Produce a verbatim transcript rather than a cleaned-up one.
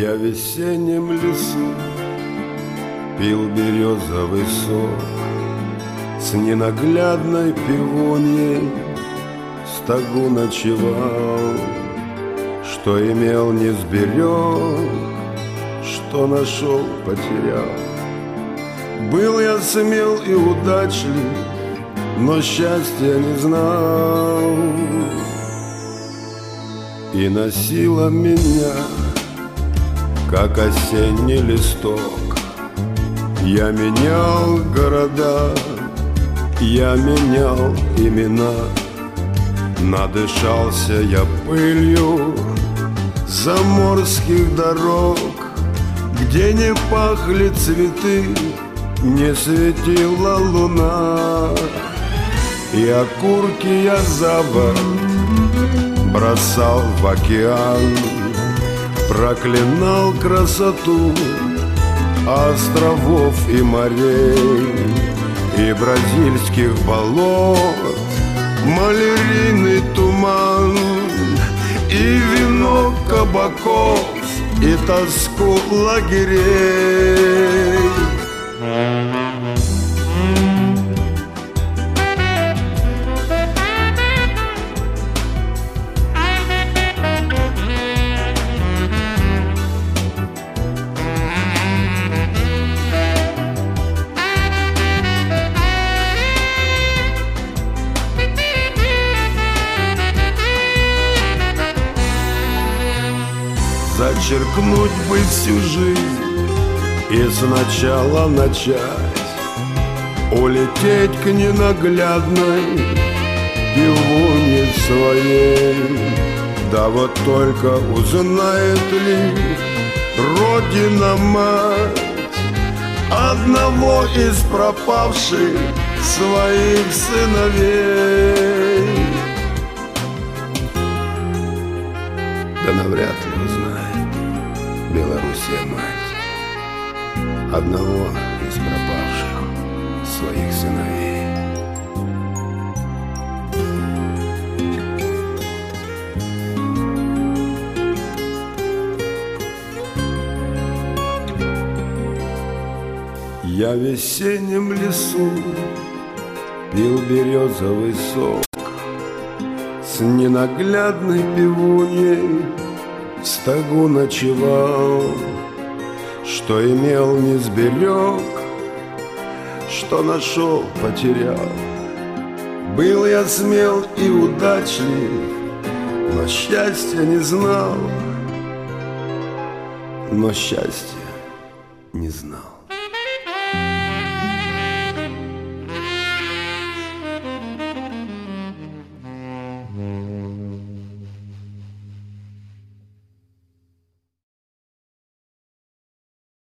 Я в весеннем лесу пил березовый сок, с ненаглядной пивуньей в стогу ночевал. Что имел, не сберег, что нашел, потерял. Был я смел и удачлив, но счастья не знал. И носила меня, как осенний листок. Я менял города, я менял имена. Надышался я пылью заморских дорог, где не пахли цветы, не светила луна. И окурки я за борт бросал в океан, проклинал красоту островов и морей, и бразильских болот, малярийный туман, и вино кабаков, и тоску лагерей. Зачеркнуть бы всю жизнь и сначала начать, улететь к ненаглядной пивунье своей. Да вот только узнает ли Родина-мать одного из пропавших своих сыновей? Да навряд ли узнает Белоруссия мать одного из пропавших своих сыновей. Я в весеннем лесу пил березовый сок, с ненаглядной пивуньей в стогу ночевал. Что имел, не сберег, что нашел, потерял. Был я смел и удачлив, но счастья не знал, но счастья не знал.